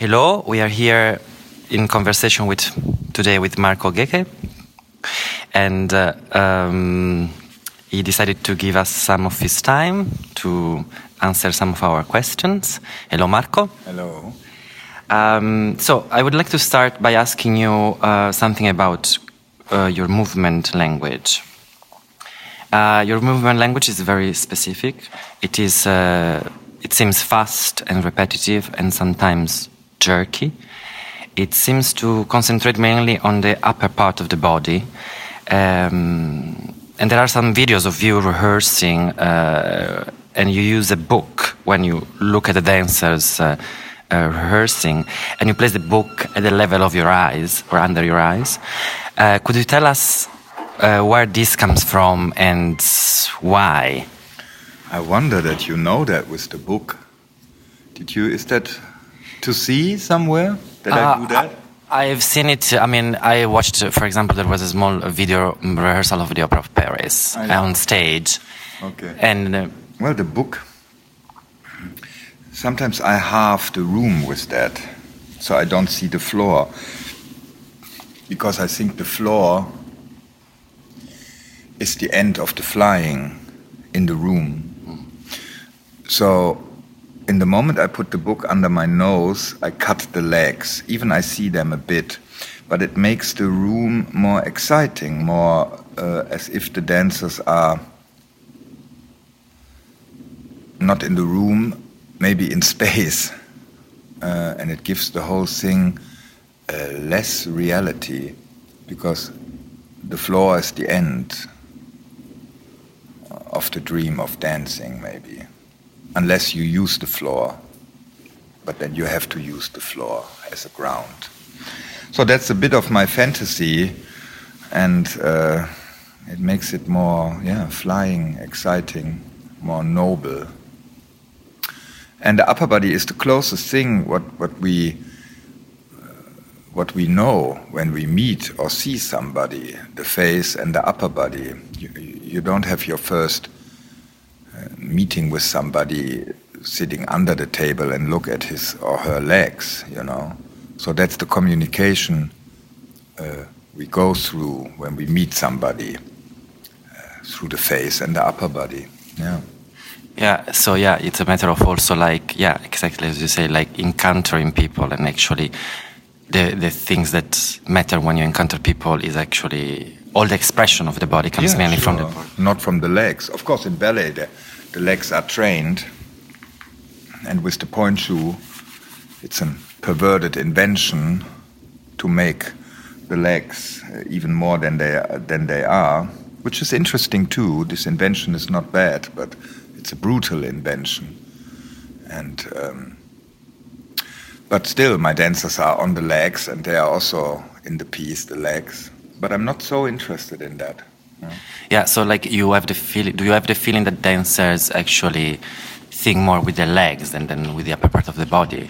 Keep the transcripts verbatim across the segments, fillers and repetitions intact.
hello, we are here in conversation with today with Marco Gheke, and uh, um, he decided to give us some of his time to answer some of our questions. Hello, Marco. Hello. Um, so I would like to start by asking you uh, something about uh, your movement language. Uh, your movement language is very specific. It is. Uh, it seems fast and repetitive, and sometimes jerky. It seems to concentrate mainly on the upper part of the body. Um, and there are some videos of you rehearsing, uh, and you use a book when you look at the dancers uh, uh, rehearsing, and you place the book at the level of your eyes or under your eyes. Uh, could you tell us uh, where this comes from and why? I wonder that you know that with the book. Did you? Is that to see somewhere that uh, I do that? I've seen it. I mean, I watched, for example, there was a small video rehearsal of the Opera of Paris on stage. Okay. And uh, well, the book. Sometimes I halve the room with that, so I don't see the floor, because I think the floor is the end of the flying in the room. So, in the moment I put the book under my nose, I cut the legs. Even I see them a bit, but it makes the room more exciting, more uh, as if the dancers are not in the room, maybe in space. Uh, and it gives the whole thing uh, less reality, because the floor is the end of the dream of dancing, maybe. Unless you use the floor, but then you have to use the floor as a ground. So that's a bit of my fantasy, and uh, it makes it more, yeah, flying, exciting, more noble. And the upper body is the closest thing what what we uh, what we know when we meet or see somebody. The face and the upper body. You, you don't have your first meeting with somebody sitting under the table and look at his or her legs, you know. So that's the communication uh, we go through when we meet somebody, uh, through the face and the upper body. Yeah. Yeah. So yeah, it's a matter of also like yeah, exactly as you say, like encountering people, and actually the the things that matter when you encounter people is actually all the expression of the body comes yeah, mainly sure. from the body. Not from the legs. Of course, in ballet, the, the legs are trained, and with the point shoe, it's a perverted invention to make the legs even more than they than they are, which is interesting too. This invention is not bad, but it's a brutal invention, and um, but still, my dancers are on the legs, and they are also in the piece, the legs. But I'm not so interested in that. No. Yeah, so like you have the feeling, do you have the feeling that dancers actually think more with their legs than, than with the upper part of the body?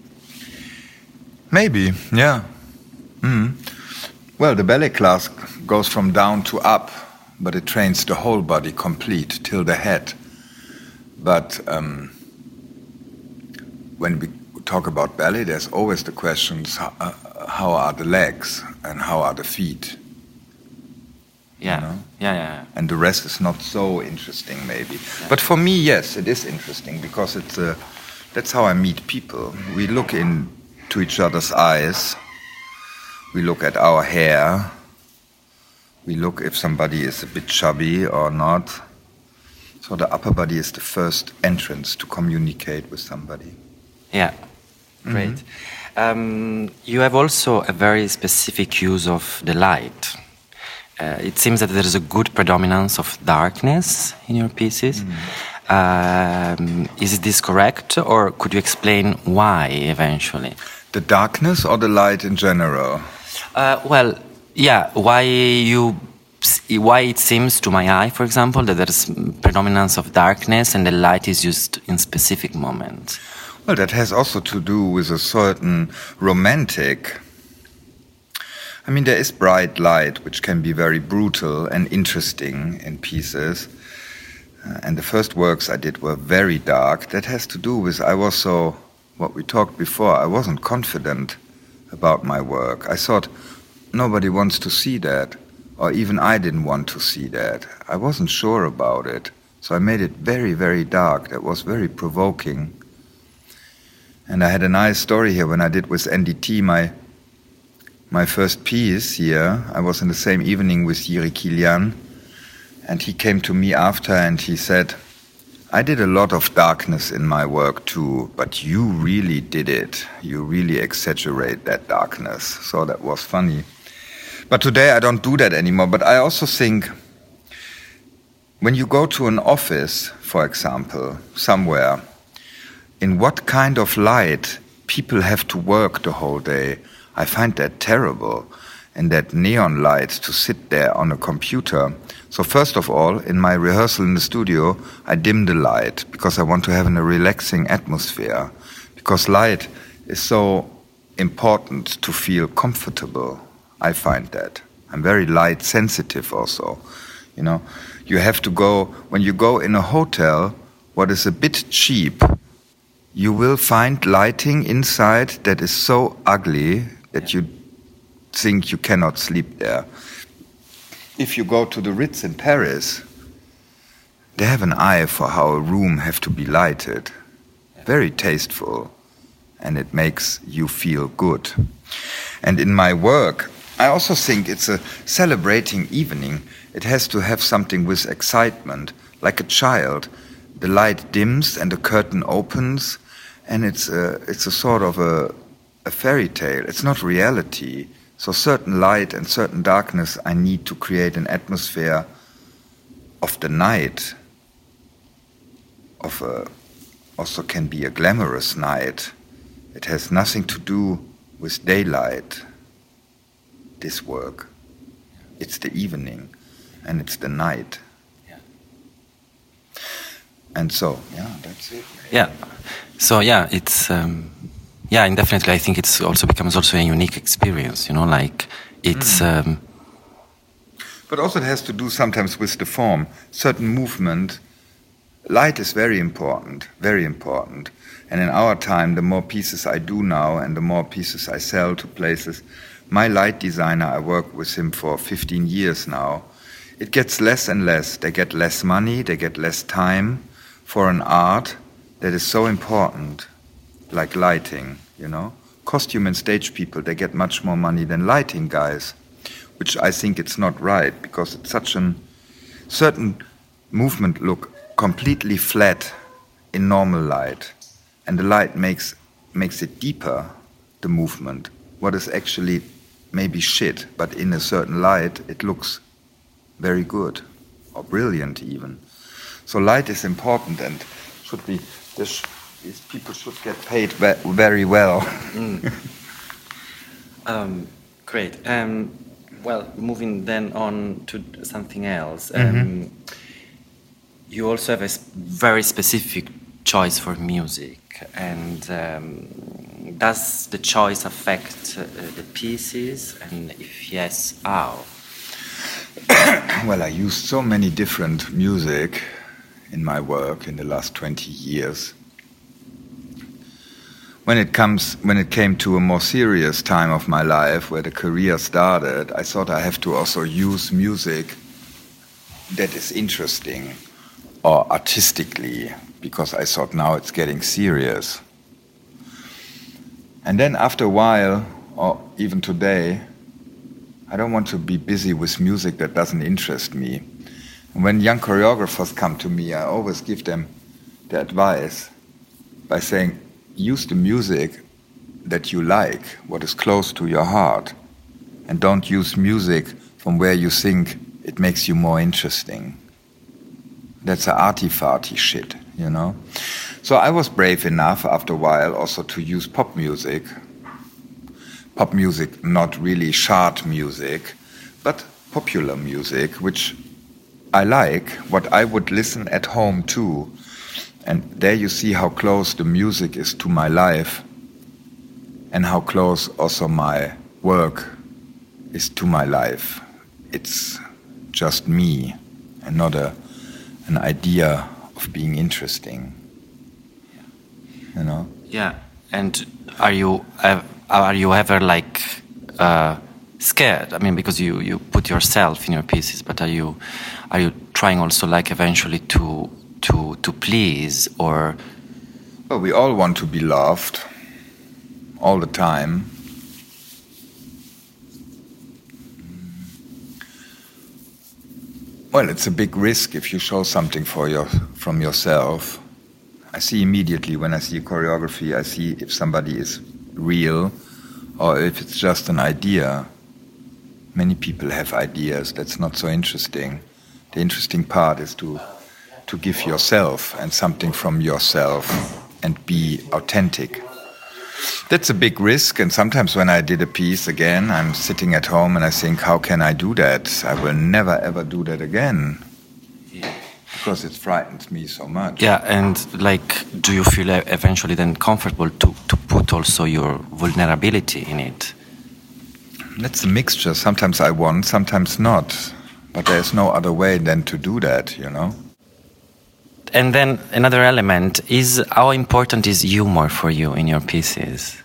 Maybe, yeah. Mm. Well, the ballet class goes from down to up, but it trains the whole body complete till the head. But um, when we talk about ballet, there's always the questions, how, uh, how are the legs and how are the feet? Yeah. You know? yeah, yeah, yeah. And the rest is not so interesting, maybe. Yeah. But for me, yes, it is interesting, because it's uh, that's how I meet people. We look into each other's eyes. We look at our hair. We look if somebody is a bit chubby or not. So the upper body is the first entrance to communicate with somebody. Yeah, great. Mm-hmm. Um, you have also a very specific use of the light. Uh, it seems that there is a good predominance of darkness in your pieces. Mm. Um, is this correct, or could you explain why eventually? The darkness or the light in general? Uh, well, yeah, why you, why it seems to my eye, for example, that there is predominance of darkness and the light is used in specific moments. Well, that has also to do with a certain romantic. I mean, there is bright light, which can be very brutal and interesting in pieces. Uh, and the first works I did were very dark. That has to do with I was so what we talked before, I wasn't confident about my work. I thought nobody wants to see that, or even I didn't want to see that. I wasn't sure about it. So I made it very, very dark. That was very provoking. And I had a nice story here when I did with N D T my my first piece here. I was in the same evening with Jiri Kilian, and he came to me after and he said, I did a lot of darkness in my work too, but you really did it. You really exaggerate that darkness. So that was funny. But today I don't do that anymore. But I also think when you go to an office, for example, somewhere, in what kind of light people have to work the whole day, I find that terrible. And that neon light to sit there on a computer. So first of all, in my rehearsal in the studio, I dim the light because I want to have a relaxing atmosphere. Because light is so important to feel comfortable. I find that. I'm very light sensitive also. You know, you have to go, when you go in a hotel, what is a bit cheap, you will find lighting inside that is so ugly that you think you cannot sleep there. If you go to the Ritz in Paris, they have an eye for how a room have to be lighted. Very tasteful, and it makes you feel good. And in my work, I also think it's a celebrating evening. It has to have something with excitement, like a child. The light dims and the curtain opens, and it's a, it's a sort of a, a fairy tale. It's not reality. So certain light and certain darkness, I need to create an atmosphere of the night, of a, also can be a glamorous night. It has nothing to do with daylight, this work. It's the evening and it's the night. Yeah. And so, yeah, that's it. Yeah. So, yeah, it's... Um Yeah, and definitely I think it's also becomes also a unique experience, you know, like it's... Mm. Um, but also it has to do sometimes with the form. Certain movement, light is very important, very important. And in our time, the more pieces I do now and the more pieces I sell to places, my light designer, I work with him for fifteen years now, it gets less and less. They get less money, they get less time for an art that is so important. Like lighting, you know. Costume and stage people, they get much more money than lighting guys, which I think it's not right, because it's such a certain movement look completely flat in normal light, and the light makes makes it deeper, the movement. What is actually maybe shit, but in a certain light, it looks very good, or brilliant even. So light is important and should be... This, These people should get paid very well. mm. um, great. Um, well, moving then on to something else. Um, mm-hmm. You also have a very specific choice for music. And um, does the choice affect uh, the pieces? And if yes, how? Well, I used so many different music in my work in the last twenty years. When it comes, when it came to a more serious time of my life, where the career started, I thought I have to also use music that is interesting or artistically, because I thought now it's getting serious. And then after a while, or even today, I don't want to be busy with music that doesn't interest me. And when young choreographers come to me, I always give them the advice by saying, use the music that you like, what is close to your heart, and don't use music from where you think it makes you more interesting. That's a arty-farty shit, you know? So I was brave enough after a while also to use pop music. Pop music, not really chart music, but popular music, which I like, what I would listen at home too. And there you see how close the music is to my life and how close also my work is to my life. It's just me and not a, an idea of being interesting, you know? Yeah, And are you ev- are you ever like uh, scared? I mean, because you, you put yourself in your pieces, but are you are you trying also like eventually to to to please or? Well, we all want to be loved all the time. Well, it's a big risk if you show something for your, from yourself. I see immediately when I see a choreography, I see if somebody is real or if it's just an idea. Many people have ideas. That's not so interesting. The interesting part is to, to give yourself and something from yourself and be authentic. That's a big risk, and sometimes when I did a piece again, I'm sitting at home and I think, how can I do that? I will never ever do that again. Yeah. Because it frightens me so much. Yeah, and like, do you feel eventually then comfortable to, to put also your vulnerability in it? That's a mixture. Sometimes I want, sometimes not. But there's no other way than to do that, you know? And then another element is how important is humor for you in your pieces?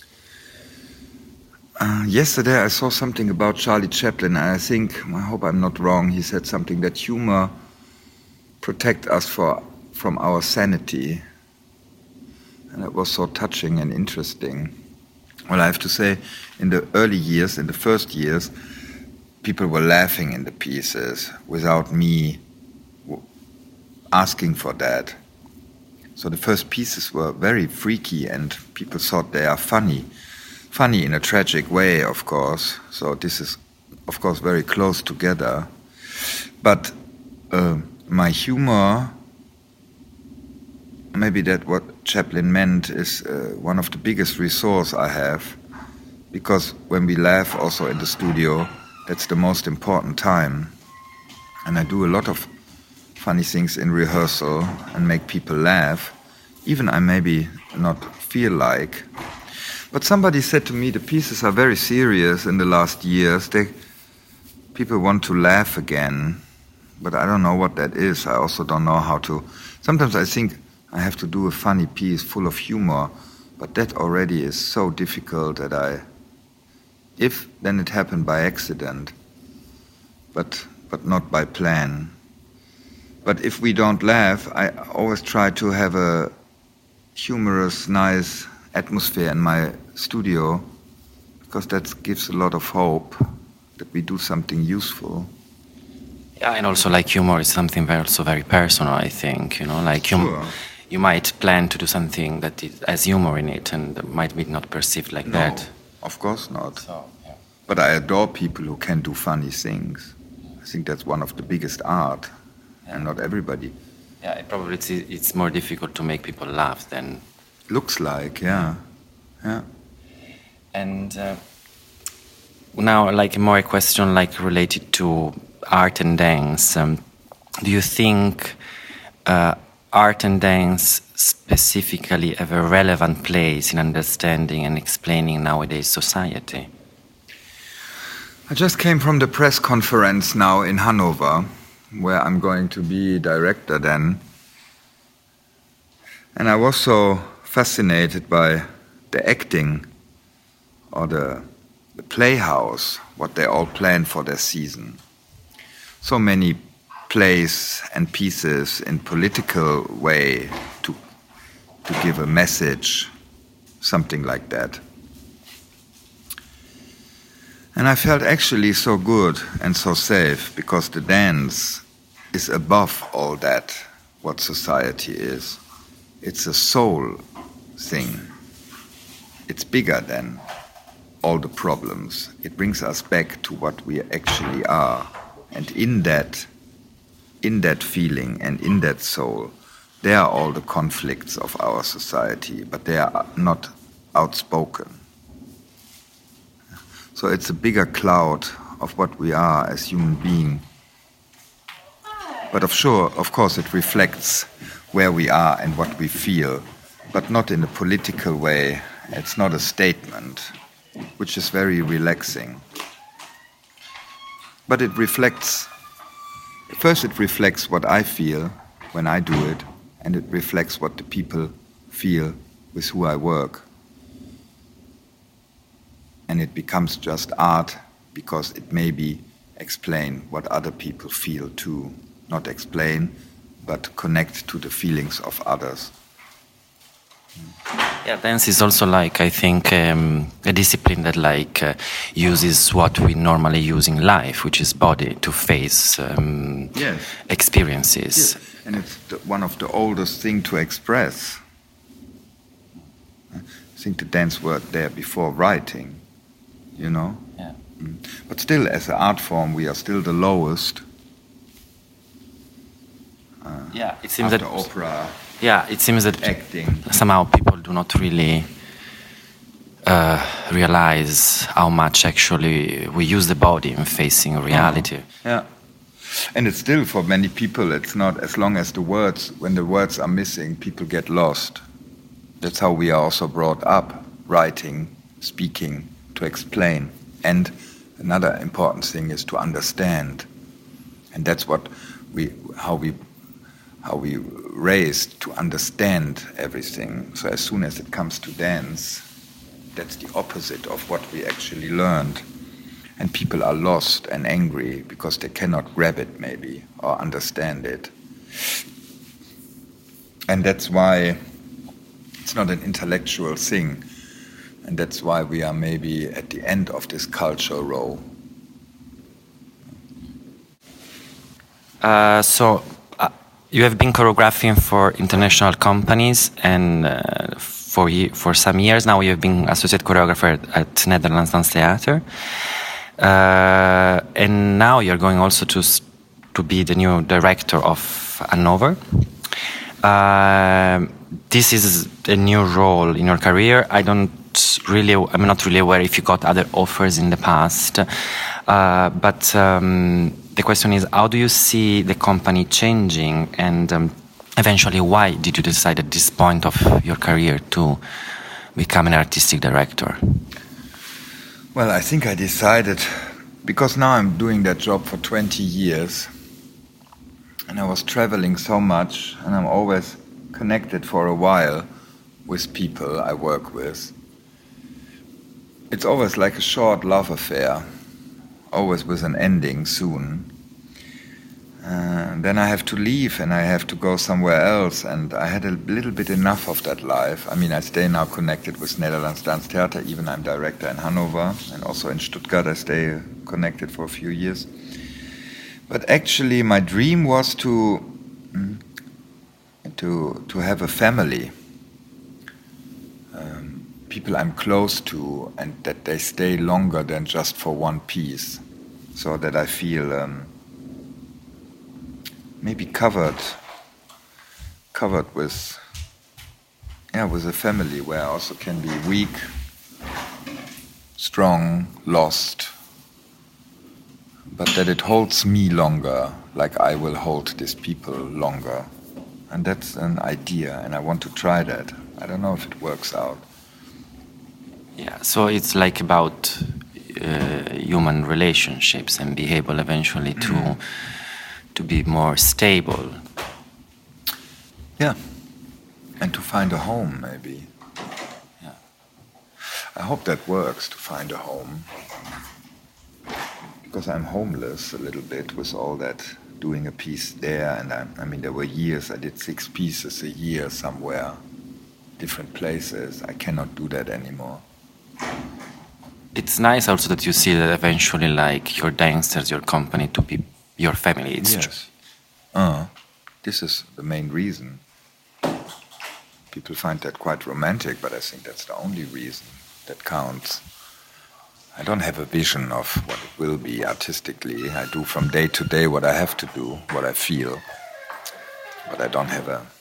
Uh, yesterday I saw something about Charlie Chaplin, and I think, I hope I'm not wrong, he said something that humor protects us for, from our sanity. And it was so touching and interesting. Well, I have to say, in the early years, in the first years, people were laughing in the pieces without me asking for that. So the first pieces were very freaky and people thought they are funny. Funny in a tragic way, of course. So this is, of course, very close together. But uh, my humor, maybe that what Chaplin meant, is uh, one of the biggest resource I have. Because when we laugh also in the studio, that's the most important time. And I do a lot of funny things in rehearsal and make people laugh, even I maybe not feel like. But somebody said to me, the pieces are very serious in the last years. They, people want to laugh again, but I don't know what that is. I also don't know how to. Sometimes I think I have to do a funny piece full of humor, but that already is so difficult that I, if then it happened by accident, but but not by plan. But if we don't laugh, I always try to have a humorous, nice atmosphere in my studio, because that gives a lot of hope that we do something useful. Yeah, and also like humor is something very, also very personal, I think, you know, like sure. you, you might plan to do something that is, has humor in it and might be not perceived like no, that. Of course not. So, yeah. But I adore people who can do funny things. I think that's one of the biggest art. And not everybody. Yeah, it probably it's, it's more difficult to make people laugh than... Looks like, yeah. Yeah. And uh, now, like more a question like related to art and dance. Um, do you think uh, art and dance specifically have a relevant place in understanding and explaining nowadays society? I just came from the press conference now in Hanover, where I'm going to be director then. And I was so fascinated by the acting or the, the playhouse, what they all plan for their season. So many plays and pieces in political way to, to give a message, something like that. And I felt actually so good and so safe, because the dance is above all that, what society is. It's a soul thing. It's bigger than all the problems. It brings us back to what we actually are. And in that, in that feeling and in that soul, there are all the conflicts of our society, but they are not outspoken. So it's a bigger cloud of what we are as human beings. But of sure, of course, it reflects where we are and what we feel, but not in a political way. It's not a statement, which is very relaxing. But it reflects, first it reflects what I feel when I do it, and it reflects what the people feel with who I work. and it becomes just art because it maybe explain what other people feel too. Not explain, but connect to the feelings of others. Yeah, dance is also like, I think, um, a discipline that like uh, uses what we normally use in life, which is body, to face um, yes. experiences. Yes. And it's the, one of the oldest things to express. I think the dance were there before writing, you know? Yeah. Mm. But still, as an art form, we are still the lowest. Uh, yeah, it seems after that opera. Yeah, it seems that acting. somehow people do not really uh, realize how much actually we use the body in facing reality. Oh, yeah. And it's still, for many people, it's not as long as the words, when the words are missing, people get lost. That's how we are also brought up, writing, speaking, to explain. And another important thing is to understand. And that's what we, how we, how we raised to understand everything. So as soon as it comes to dance, that's the opposite of what we actually learned. And people are lost and angry because they cannot grab it maybe or understand it. And that's why it's not an intellectual thing. And that's why we are maybe at the end of this culture row. Uh, so uh, you have been choreographing for international companies, and uh, for ye- for some years now you have been associate choreographer at, at Netherlands Dance Theater. Uh, and now you're going also to s- to be the new director of Hannover. Uh, this is a new role in your career. I don't really, I'm not really aware if you got other offers in the past. Uh, but um, the question is, how do you see the company changing, and um, eventually, why did you decide at this point of your career to become an artistic director? Well, I think I decided, because now I'm doing that job for twenty years, and I was traveling so much, and I'm always connected for a while with people I work with. It's always like a short love affair, always with an ending soon. Uh, then I have to leave and I have to go somewhere else, and I had a little bit enough of that life. I mean, I stay now connected with Netherlands Dance Theater, even I'm director in Hanover, and also in Stuttgart I stay connected for a few years. But actually my dream was to, to, to have a family, um, people I'm close to, and that they stay longer than just for one piece, so that I feel um, maybe covered, covered with, yeah, with a family where I also can be weak, strong, lost, but that it holds me longer, like I will hold these people longer. And that's an idea, and I want to try that. I don't know if it works out. Yeah, so it's like about uh, human relationships and be able eventually to mm. to be more stable. Yeah, and to find a home, maybe. Yeah. I hope that works, to find a home. Because I'm homeless a little bit with all that, doing a piece there, and I, I mean, there were years, I did six pieces a year somewhere, different places. I cannot do that anymore. It's nice also that you see that eventually, like, your dancers, your company, to be your family. It's yes. Uh, this is the main reason. People find that quite romantic, but I think that's the only reason that counts. I don't have a vision of what it will be artistically. I do from day to day what I have to do, what I feel. But I don't have a...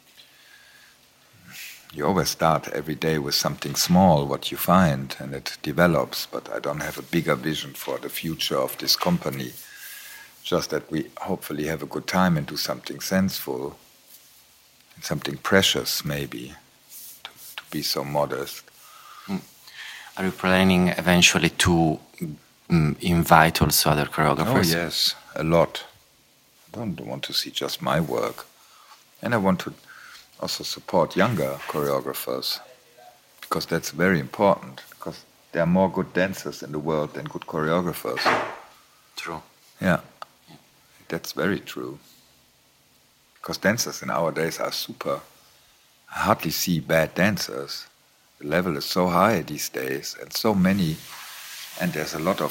You always start every day with something small, what you find, and it develops. But I don't have a bigger vision for the future of this company. Just that we hopefully have a good time and do something sensible, and something precious, maybe, to, to be so modest. Mm. Are you planning eventually to um, invite also other choreographers? Oh yes, a lot. I don't want to see just my work. And I want to also support younger choreographers, because that's very important. Because there are more good dancers in the world than good choreographers. True. Yeah, that's very true. Because dancers in our days are super. I hardly see bad dancers. The level is so high these days, and so many, and there's a lot of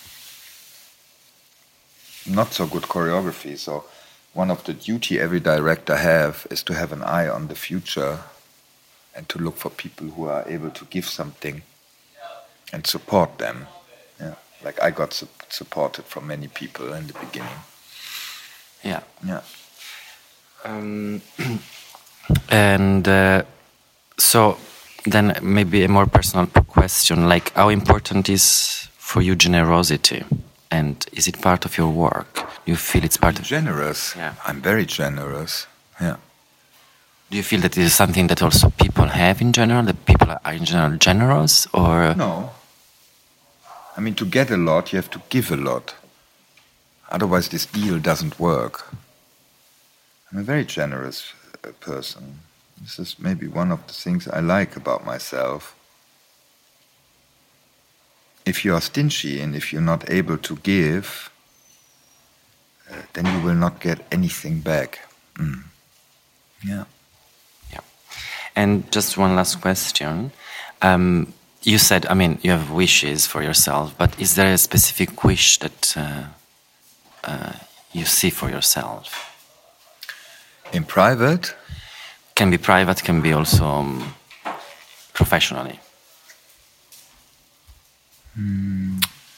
not so good choreography. So one of the duty every director have is to have an eye on the future and to look for people who are able to give something and support them. Yeah, like I got su- supported from many people in the beginning. Yeah. Yeah. Um, and uh, so then maybe a more personal question, like how important is for you generosity? And is it part of your work? Do you feel it's part of... Generous. Yeah. I'm very generous. Yeah. Do you feel that it is something that also people have in general, that people are in general generous, or... No. I mean, to get a lot, you have to give a lot. Otherwise, this deal doesn't work. I'm a very generous uh, person. This is maybe one of the things I like about myself. If you are stingy and if you're not able to give, uh, then you will not get anything back. Mm. Yeah. Yeah. And just one last question. Um, you said, I mean, you have wishes for yourself, but is there a specific wish that uh, uh, you see for yourself? In private? Can be private, can be also um, professionally. Hmm.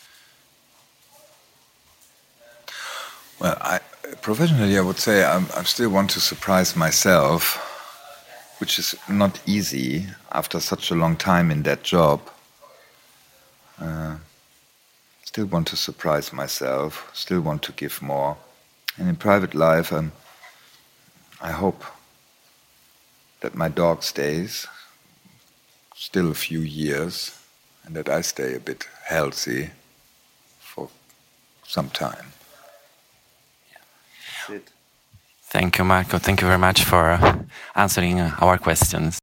Well, I, professionally, I would say I'm, I still want to surprise myself, which is not easy after such a long time in that job. Uh, still want to surprise myself, still want to give more. And in private life, um, I hope that my dog stays still a few years and that I stay a bit healthy for some time. That's it. Thank you, Marco. Thank you very much for answering our questions.